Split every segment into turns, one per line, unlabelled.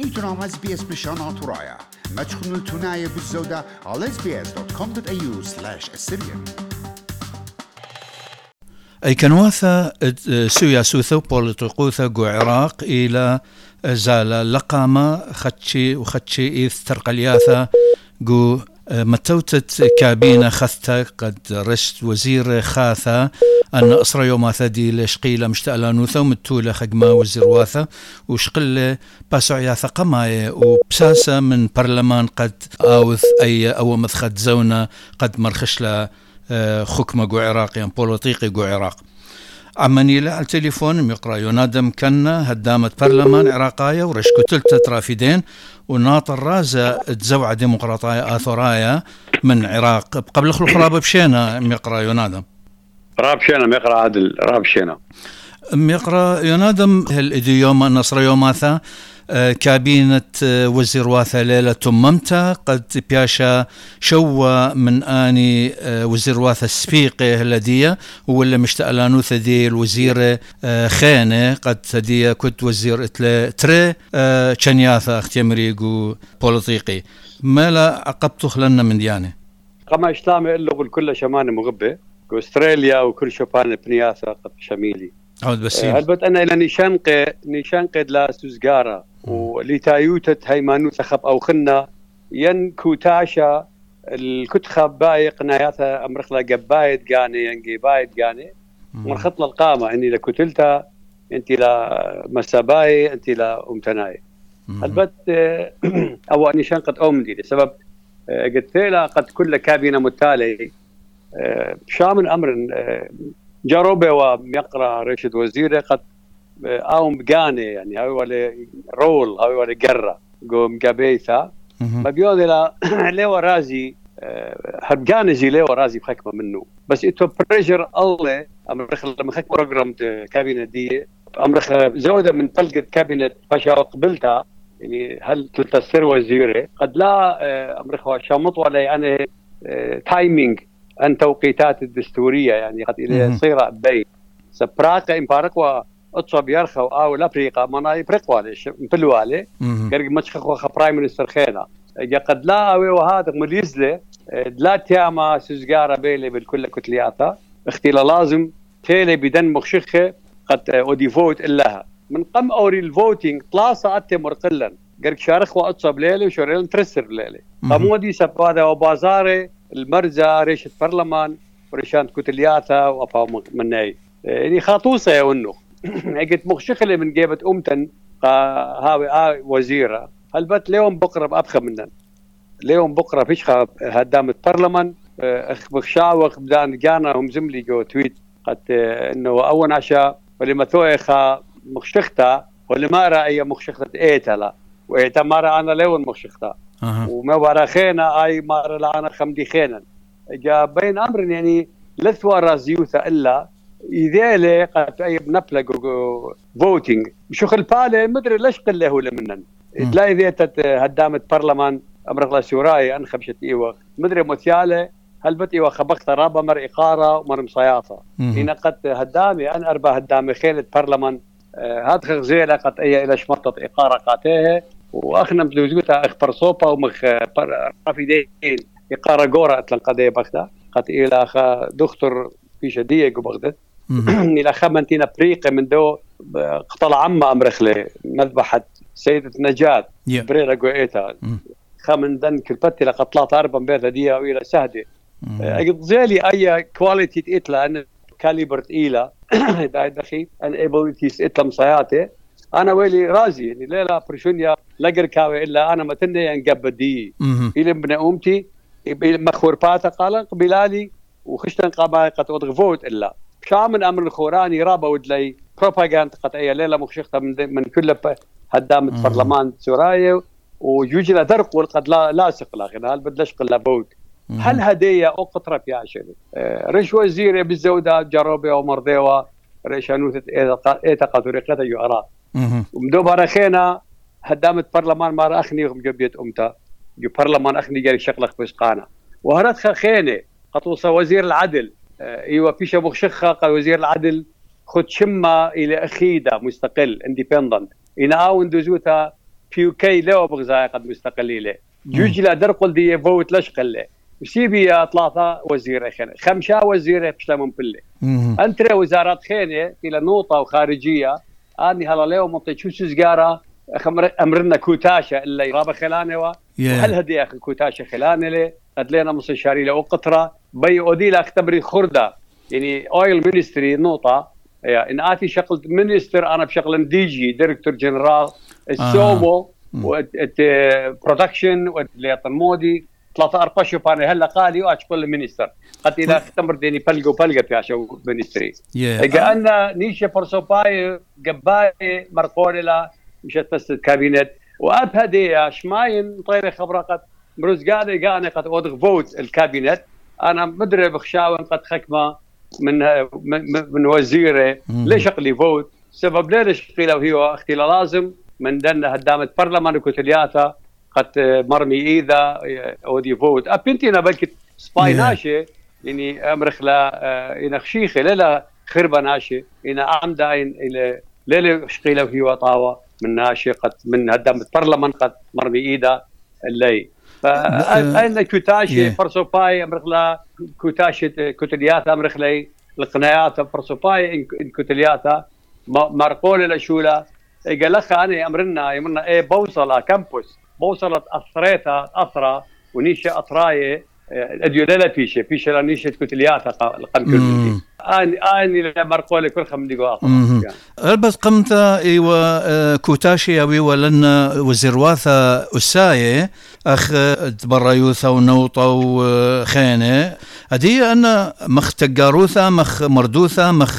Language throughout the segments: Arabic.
میتونم از SBS بشانات ورايا ما تخنوا التناية بالزودة على sbs.com.au/assyrian.
أي كنواثة سويا سوثو بوليتقوثة جو عراق إلى زال لقامة خدشي إذ ترقلياثة جو متوتت كابينة خثة قد رشت وزير خاثة أن أسرى يوم ثدي لشقيلة مشتألانوثة ومتولة خقمة وزير واثة وشقل باسعياثة قماية وبساسة من برلمان قد آوث أي أو مثخد زونة قد مرخشلة خكمة جو عراق يعني بوليطيقي جو عراق عماني له على التليفون ميقرأ ينادم كنا هدامة برلمان عراقية ورشكو تلتة رافدين وناطر رازة تزوع ديمقراطية آثورايا من عراق قبل الخرابة بشينا ميقرأ ينادم
رابشينا ميقرأ عادل رابشينا
ميقرأ ينادم هالإدي يوم النصر يوماثا كابينة وزير واثة ليلة تممتا قد بياشا شوى من آني وزير واثة السفيقي هلدية ولا مشتألانو ثدي الوزير خينة قد ثدي كنت وزير اتلي تري چنياثة اختيامريقو بوليطيقي ما لا عقبتو خلنا من ديانة
قما إسلامي إلو بالكل شمان مغبة أستراليا وكل شبان بنياثة قد شميلي
عود بسيم
هلبت أنا إلى نيشانقي لا سوزقارة ولتايوتة هيمانوت خب أو خنا ينكو تاشا الكتخة بايق ناياثة أمرخلا قبايد قاني ينقي بايد قاني مرخط القامة إني لكتلتا أنت لا مساباي أنت لا أمتناي هلبت أو نيشانقت أمدي لسبب قلت لا قد كل كابينة متالي شامل أمر جاروبه ويقرأ رشد وزيره قد أوم بقاني يعني هاي ولا رول هاي ولا قرة قوم قبيثة ما بيوضي لا ليه رازي هبقاني زي ليه رازي بحكمة منه بس إتو بريجر الله أمرخ لما خك بروجرام كابينة دي أمرخ زودة من طلقة كابينة فاشا قبلتها يعني هل تلتصير وزيره قد لا أمرخ شامط ولا يعني تايمينج أن توقيتات الدستورية يعني قد إلى صيرة بين سبراقة إمبارقوا أتصب يرخوا أو لا بريقة ما يبرقوا ليش مفلوا عليه قرق مشخخوا خبرايم منستر خينا قد لا أوي وهذا مليزله لا تياما سوزقارة بيلي بالكل كتلياتها اختيلا لازم تيلي بدن مخشخة قد أودي فوت إلها من قم أوري الفوتينج طلاسة أتي مرقلا قرق شارخوا أتصب ليلي وشوريلن ترسر ليلي قمودي سبادة وبازاري المرزا ريشة برلمان وريشان كتلياتها وأفا مناي يعني خاطوسة يا ونو قلت مخشخلة من جيبت أمتن هاوي وزيرة هلبت اليوم بقرب أبخى منن اليوم بقرة فيشخة هدامة برلمان بخشاوخ بدان جانا هم زملي جو تويت قد إنه أول عشاء ولما ثويخة مخشختها ولما رأي مخشختة إيتلا وإيتا ما أنا ليون مخشختها وما براخينا أي مار لعنا خمدي خينا جا بين أمر يعني لثوا رازيوثا إلا إذا قد أي بنبلغ فوتينج شو خلبالي مدري ليش قله ولا منن لا إذا هدامة برلمان أمر الله سوراي أن خبشت إيوه مدري مثيالة هل بت إيوه خبقت رابا مر إقارة ومر مصياطة هنا قد هدامي أن أربع هدامي خيلة برلمان هاد خغزيلة قد أي إلى شمطة إقارة قاتيه واخنا بلوزوتا اخبر صوبا ومخ رافدين يقارا غورا اتلقى بغدا قد الى اخ دكتور في شديه بغدا الى خمنتينا بريقه من دو قطلع عما امرخله مذبحه سيده نجاة بريرا قويتا خمن دن كلبتي لقطلات اربع بيت دي الى سهده اقد زالي اي كواليتي اتلا ان كاليبر الى داي دخي ان ابيليتيز اتلا مصياته أنا ويلي رازي يعني ليلة برشونيا لقر كاوي إلا أنا متني أنقبدي إلى ابن أمتي مخور باتا قال قبلالي وخشتن قبائل قد أضغفوت إلا شامن أمر الخوراني رابا ودلي بروباغاند قد أي ليلة مخشخة من كل هدامة برلمان سورايا ويوجد درق قد لا لاصق لكن هل بدلش قلا بوت هل هدية أو قطرة يا شيخ رش وزير بالزودة جروبة ومرضيوة ريشانوثة إيتا قطريقة يعراق ومدوبارا خينا هدامة برلمان ما أخني جبيت أمتا جو برلمان أخني جاري شغلك بسقانا وهرت خينة خطوصة وزير العدل إيوه فيش مخشخة وزير العدل خد شمة إلى أخيدة مستقل independent إن أون دوزوتا بيوكي لو بغزاي قد مستقليله جوجلا درقل دي فوت لش قله وسيبيا 3 وزير خير 5 وزير بشلمون بله انت وزارات خينه الى نقطه وخارجيه اني هلا اليوم منطي شو سجاره امرنا كوتاشا الا يرابا خلانه وهل هدي اخي كوتاشا خلانه لي قد لنا مستشاري له قطره بي اوديلا اختبري خرده يعني اويل مينستري نقطه ان اتي شغل مينستر انا بشغل دي جي دايركتور جنرال السومو برودكشن والمودي 3-4 شوف انا هلا قالي واشكل مينستر قد الى اختبر ديني بلقه في عشان مينستري كأن نيشه فرصوباي قباي مرقولة مشت تست كابينت واب هدي شماين طير خبره قد مروز قاني قد اودغ فوت الكابينت انا مدري بخشاون قد خكمه من وزيره ليش اقلي فوت سبب ليش قيل وهي اختي لازم من دن هدامه برلمان كتلياتا قد مرمي اذا اودي فوت ابنتينا بلكت سباي ناشي يعني امرخلا ينخشيخه لا خربه ناشي ان عمدا الى ليله شقيله وهي وطاوه من ناشي قد من هدامه برلمان قد مرمي اذا اللي فأين كوتاشي فرصوباي امرخلا كوتاشي كتلياتا امرخلي القنايات فرصوباي كتلياتا مرقول الاشوله قال لك انا امرنا ايه بوصل كامبوس بوصلت اثريتها اثرى ونيشه اطرايه اديولا فيشه نيشه كتلياتا القمكل اني مرقول كل خم دقائق
بس قمت ايوا كوتاشي ولن وزرواثا اسايه اخ بريوثا ونوطه وخينه هدي أن مخ تجاروثا مخ مردوثا مخ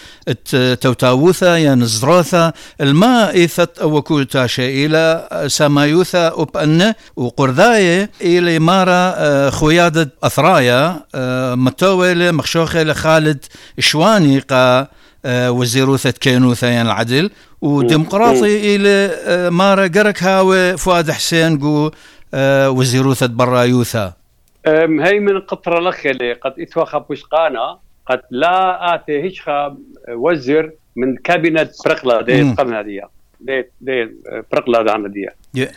توتاوثا يا نزراثا الماء إيثت أو كوتاشي إلى سمايوثا أبأن وقرذاية إلى مارا خويادة أثرايا متويل مخشوخة لخالد شواني قا وزيروثة كينوثا يعني العدل وديمقراطي إلى مارا قرك هاوي فؤاد حسين قو وزيروثة برايوثا
هي من قطرة لخلي قد اتوخى بوشقانا قد لا آتي هيشخا وزير من كابينت برقلة دي القمنا دي برقلة دعنا دي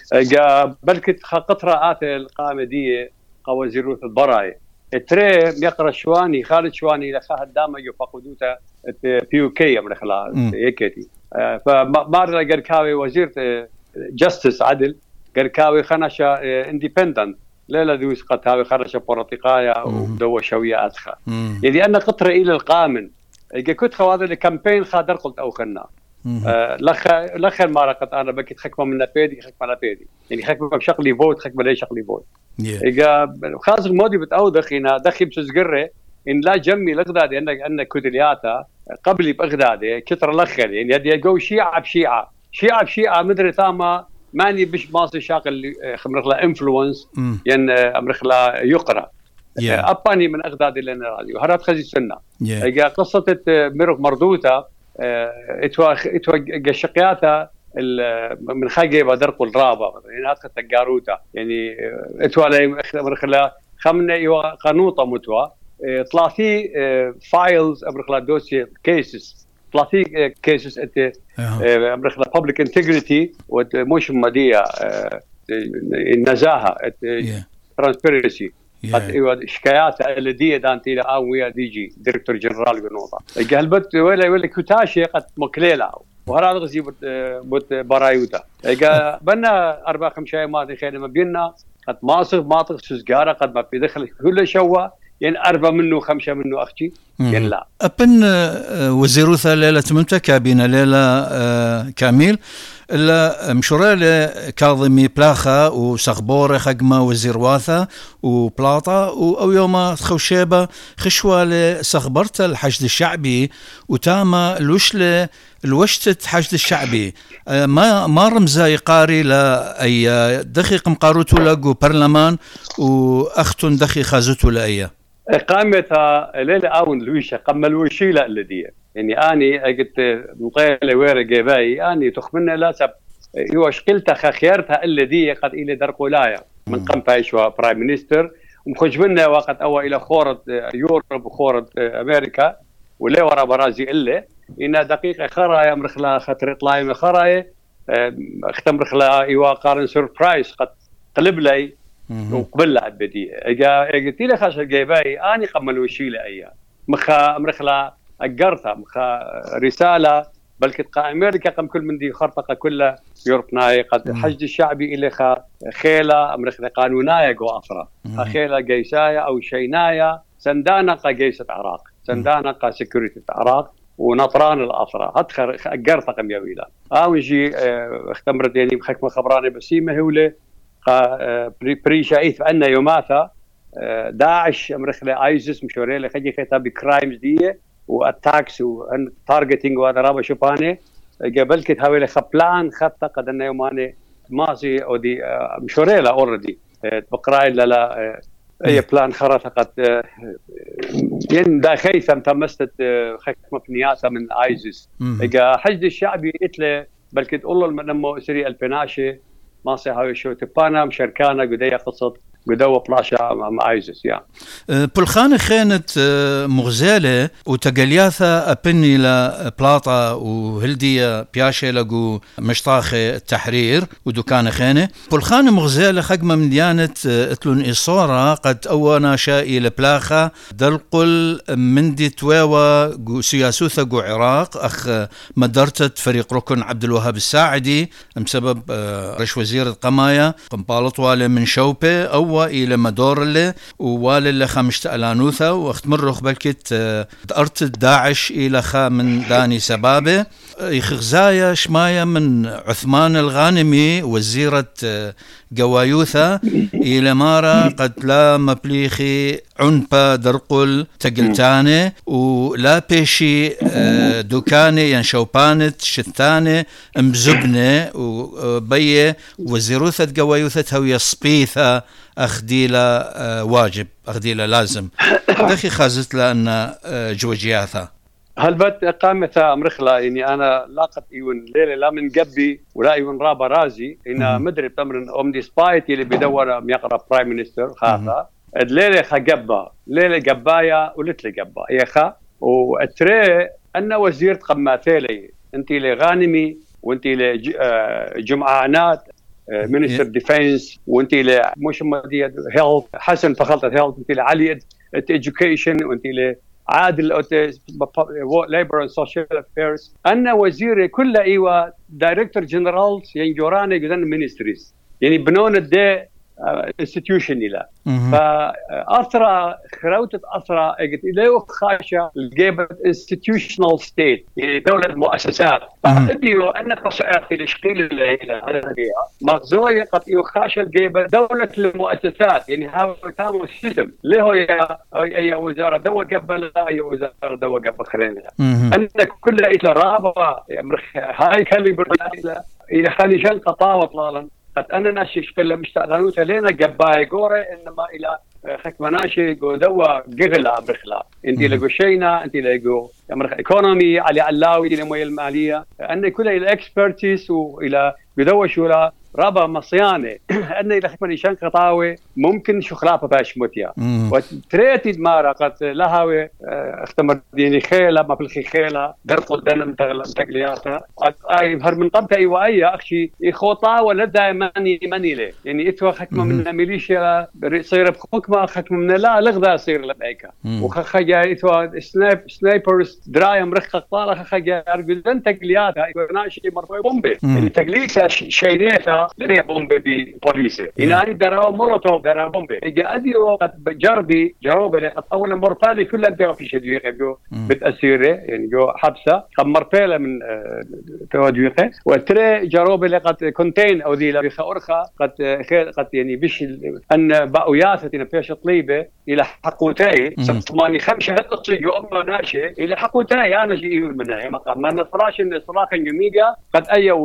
بلكت قطرة آتي القامة دي قوزيروث البراي تري يقرأ شواني خالد شواني لخاها الدامة يفقدوتا بيوكي امرخلا يكيتي فمارنا قركاوي وزير جاستس عدل قركاوي خنشة انديبندنت لا دوس قتاوي خرجة بورتقايا ودو شوية أدخى يعني أنا قطرة إلى القامن كنت خواد الكامبين خادر قلت أو خنا لخ المارقة أنا بكيت خكمة من نبيدي خكمة نبيدي يعني خكمة بشغلي فوت خكمة ليش شغلي فوت خاص المودي بتأوضخ هنا دخي بسجرة إن لا جمي لغدادي أن كودلياتا قبلي بأغدادي كتر لخل يعني هدي جو شيعة بشيعة مدري ثاما ماني بش ماصي شاغل خمرخلا انفلونس ين امرخلا يقرا اباني من اغداد لنا راديو هرات خزي سنه قصه ميرو مردوتا اتوا قشقياتا من خاجي بدرق الرابه يعني هات تجاروتا يعني اتوا امرخلا خمنه قنوطه متوا 30 فايلز امرخلا دوسي كيسز 30 كيسز امرخلا بابليك انتجريتي ومش مديه النزاهه ترانسبيرنسي شكايات الديه دانتي لا ويا دي جي ديريكتور جنرال بنوضه قلبت ولا كوتاشي قد مكليلا وهذا غزي بوت برايوتا بنا 4-5 ما خير ما بيننا قد ماطق سجاره قد ما في دخل كل شوا يعني 4 منه 5 منه أختي يعني لا
أبن وزيروثا ليلة ممتى كابينة ليلة كامل إلا مشورة كاظمي بلاخة وسخبورة خقمة وزيرواثا وبلاطة أو يوم خوشيبة خشوة لسخبرت الحشد الشعبي وتاما الوشتة حشد الشعبي ما رمزا يقاري لا أي دقيق مقاروتو لقو برلمان وأختن دقيق خازوتو لأيه
قامتها ليلة أون لويشة قام الوشيلة الذي يعني أني قلت مطيلة وير جباي أني تخمنا لا سب يوش قلتها خيرتها الذي قد إلى درقولايا من قام بايشوا برايم مينستر ومخش منا وقت أول إلى خورة يوروب وخورة أمريكا ولا ورا برازي إلا إن دقيقة خرايا مرخلا خطر طلاي خرايا اختمر خلا ايوا قارن سربرايز قد قلب لي وقبل لا بدي قلت لي خاش الجيباي اني قمل وشيله ايا مخا مرخلا اجرتها مخا رساله بل كتقا امريكا قم كل من دي خرطقه كلها يوربناي قد حشد الشعبي الى خيله امريكا قانونايه جو افرا خيله جيسايا او شينايا سندانقه جيشه العراق سندانقه سكيورتي العراق ونطران الافرا هتخر اجرتها قم يويلا ونجي اختمرت يعني حكمه خبراني بسيمه هوله بري شايف ان يوماثا داعش امريكا ايزس مشوري خجي كتاب كرايمز دي واتاكس وتارجتنج وهذا رابا شوباني قبل كت هاوي خبلان خطه قد انه يوماني ماسي او دي مشوريلا اوريدي بقراي لا اي بلان خرطه قد ين دا خيثم تمست خكمه بنياته من ايزس حشد الشعبي اتله بل كت اول من سري البناشي ماسي هاوي شو تبانا مشركانا قديه قصه قدوة بلاشا مع ايزس
بلخان خانت مغزالة وتقلياثا أبني لبلاطة وهلدية بياشة لقو مشطاخة التحرير ودكان خانة بلخان مغزالة خقمة من ديانة اتلون إصورة قد أونا شائي لبلاخة دلقل من دي تواوى سياسوثة قو عراق أخ مدرتت فريق ركن عبد الوهاب الساعدي بسبب رش وزير القماية قنبالط والي من شوبة أو إلى مدور اللي ووالي اللي خمشت ألانوثا واختمرخ بلكت أرت داعش إلى خا من داني سبابة يخغزايا شمايا من عثمان الغانمي وزيرة قوايوثا إلى مارا قد لا مبليخي عنبا درقل تقلتاني ولا بيشي دوكاني ينشوبانت شتاني مزبنة وبيه وزيروثة قوايوثة هوية صبيثة أخديلة واجب أخديلة لازم دخي خازت لأن جوجياثا
هلبت قامت امرخلا يعني انا لاقت ايون ليله لا من قبي ولا ايون رابا رازي ان مدري تمرن ام دي سبايت اللي بيدور يقرا برايم مينستر خاطا الليله خقبه ليله قبايه ولت لي قبا يا خا واتري ان وزير قماثيلي انت لي غانمي وانت لي جمعانات مينستر ديفنس وانت لي مش مدير هيلث حسن فخلطه هيلث انت لي علي education وانت لي عادل ليبر اند سوشيال افيرز انا وزير كل ايوا دايركتور جنرالز يعني جوراني قدن مينستريز يعني بنون الدي انستتيوشن لا فاثرى خروتة اثرى قلت له خاشة الجيبت انستتيوشنال ستيت يعني دولة المؤسسات فاديو ان قصائر الاشقيل الليله هذا مغزويه قد يخاشى الجيبت دولة المؤسسات يعني هذا تام السيستم له يا وزاره دو قبل يا وزاره دو قبل خلينا ان كل الى رابطه هاي كلمه الى خلي شن قطاوه طلالا قد أنا ناشي شكل مشتغلون تلينا جباي جوري إنما إلى خكمناشي جو دوا جغلا برخلا أنتي لقو شينا أنتي لقو أمر إيكونومي على علاوي إلى موية المالية أن كل إلى إكسبرتيس وإلى بدوا شورا رابا مصيانة أن إلى خكمني شان قطاوي ممكن شخلافة باش موتيا وتريتي دمارة قد لها اختمر ديني خيلة ما بالخي خيلة درقوا الدنم تقلياتها أي هر من قبتها إيوائية أخشي إخوطا ولا دائماني مني لي يعني إتوا خكمة من ميليشيا صير بحكمة خكمة من لا لغدا صير لبعيكا وخخجا إتوا سنايبرز دراية مرخة قطارة خخجا أرقدن تقلياتها إيواناشي مرفوع بومبي يعني تقليتها شينيتها ليه بومبي بوليسي إناني دروا مولوتوف دروا بومبي إجا أديو قد بجربي جاوبي قد أولا مرتالي كلها انتوا في شدويقة جو بتأثيره يعني جو حبسة قد مرتالة من تواجويقة وتري جاوبي قد كونتين أو ذي لبيخة أرخة قد يعني بش أن بقوياثة نبيش طليبة إلى حقوتاي سماني خمسة هالقصي جو أمنا ناشي إلى حقوتاي أنا جي منها ما نصراش إن صراحة جميجا قد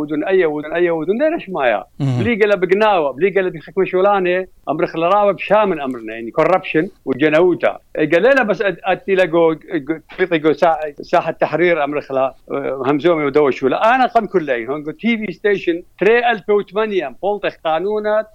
أيودن ليش مايا بليقة لبقناوة بليقة لبيخكم شولاني أمر خلراوة بشامن أمرنا يعني كوربشن وجناوتا قال لنا بس أتلاقوا فيطيقوا ساحة تحرير أمر خلا همزومي ودوشوا لا أنا قم كلين هون قلت تي في ستيشن 3008 بولتخ قانونات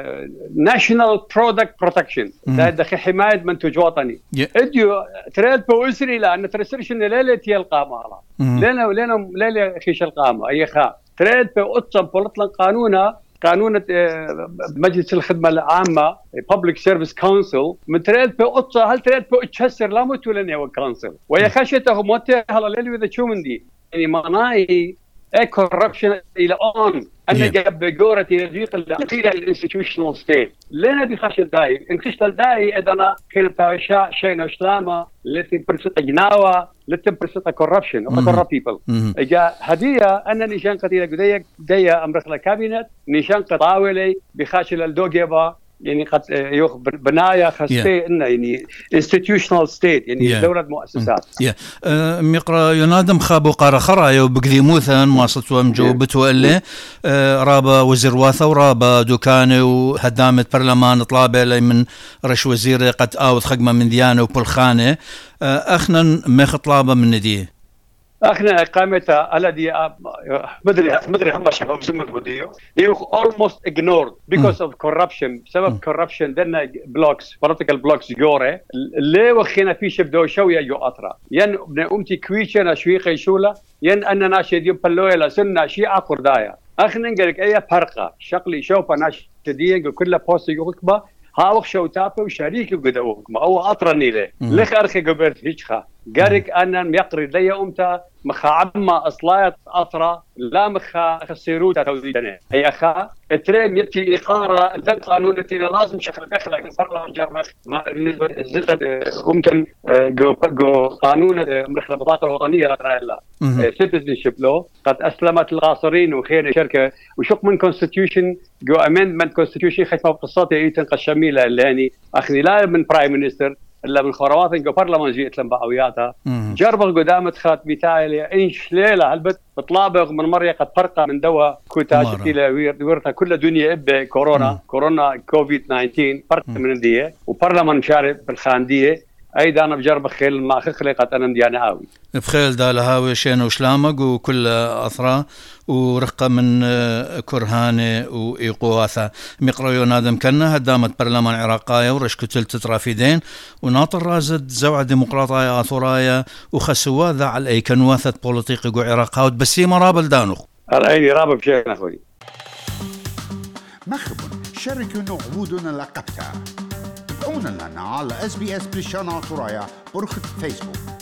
ناشونال برودكت بروتكشن ده دخل حماية منتوج وطني اديو تريد بوسري لأن ترسرشن ليلة يلقى مالا ليلة خيش القامة أي خا تريد بقطة بولطلن قانون مجلس الخدمة العامة Public Service Council من تريد بقطة هل تريد بأتشسر لا متولني والكونسل ويا خشيته موته هلا ليلي وذا شو من دي يعني مناي corruption إلى on أنا جاب جورتي نزيق القيلة الانستيتيوشنال ستيت لنا بخش الداي انكشت الداي إذا أنا كل باشا شيء نشلامة التي برسط جناوة التي برسط corruption or corrupt people إجا هدية أنا نيشان قتيلة جدية أمرخ الكابينت نيشان قطاولي بخش الدوجيبا يعني قد يوخ بناية خاصة إنه يعني institutional state يعني دولة مؤسسات.
مقرأ ينادم خابو قارة خرايا وبقذي موثا مواصلت ومجوبته اللي رابا وزير واثا ورابا دوكاني وهدامة برلمان طلابة لي من رش وزير قد آوث خقمة من ديانة وبالخانة أخنا ميخ طلابة من نديه.
احنا اقامتها الذي مدري هم شباب زمك بديو هي almost ignored because of corruption بسبب corruption دنا blocks political blocks جوره اللي وخينا في شبدو شويه جو اطرا ين ابن امتي كويشنا شويقي شوله ين اننا شديم بلويلا سنه شيعه قردايا اخنا نقلك اي فرقه شقلي شوفه ناش تدين كل بوست يوكبا هاوخ شو تابه وشريك قدوك ما هو اطرني له لخ ارخي قبرت هيجخه قارك أنا ميقري لي أمتا مخا عما أصلايت أطرا لا مخا خسيروتا توزيدنا هي أخا تريم يبتي إقارة ذا قانون التي لازم شكل بخلق البرلمان جرمخ بالنسبة زلت أمتن جو قانون مخلا البطاقة الوطنية لا citizenship law قد أسلمت الغاصرين وخير شركة وشق من constitution جو amendment constitution خيفة بقصاتي إيتن قشاميلة اللي يعني أخني لا من prime minister إلا من خروات إنه برلمان جيت لهم بعوياتها جربوا قدامة خات بتاعي إنش ليلة هلبت بطلابه من مرة قد فرقة من دواء كوتاش كيلا ويرتها كل دنيا إبه كورونا كوفيد 19 فرق من الدية وبرلمان شارب بالخاندية أيضا أنا بجرب خيل ما خلقت أنا مديانة هاوي
بخيل دال هاوي شين وشلامق وكل أثرى ورقة من كرهانة وإيقواثة مقرأ ينادم كنا هدامة برلمان عراقاية ورشكتل تترافيدين وناطر رازد زوعة ديمقراطية آثوراية وخسوا ذا على أي كنواثة بوليتيقي قو عراقاوت بسيما رابل دانوخ
الأيني رابل بشيء أخوي
مخبن شاركوا عبودنا لقبتها تابعونا لنا على SBS بريشانا آثورايا برخة فيسبوك